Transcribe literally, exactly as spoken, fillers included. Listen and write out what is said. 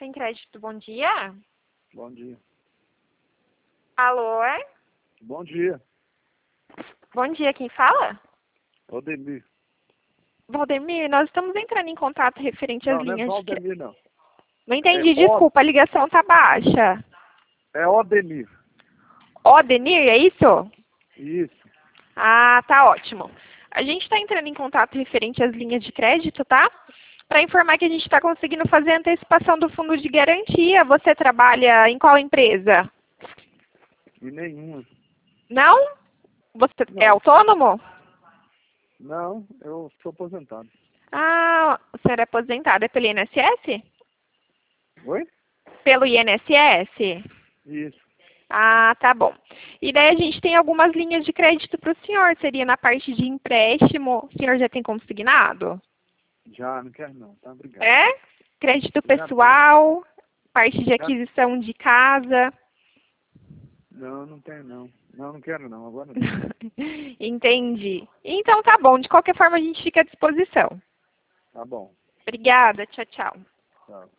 Sem Crédito, bom dia. Bom dia. Alô, é? Bom dia. Bom dia, quem fala? Valdemir. Valdemir, nós estamos entrando em contato referente às Não, não é linhas de Valdemir, não. crédito. Não entendi, É desculpa, a ligação tá baixa. É Odemir. Odenir, é isso? Isso. Ah, tá ótimo. A gente está entrando em contato referente às linhas de crédito, tá? Para informar que a gente está conseguindo fazer a antecipação do fundo de garantia. Você trabalha em qual empresa? E nenhuma. Não? Você Não. é autônomo? Não, eu sou aposentado. Ah, o senhor é aposentado. É pelo I N S S? Oi? Pelo I N S S? Isso. Ah, tá bom. E daí a gente tem algumas linhas de crédito para o senhor. Seria na parte de empréstimo. O senhor já tem consignado? Já, não quero não, tá? Obrigado. É? Crédito Já pessoal, parte de Já- aquisição de casa. Não, não tenho não. Não, não quero não, agora não. Entendi. Então tá bom. De qualquer forma, a gente fica à disposição. Tá bom. Obrigada. Tchau, tchau. Tchau.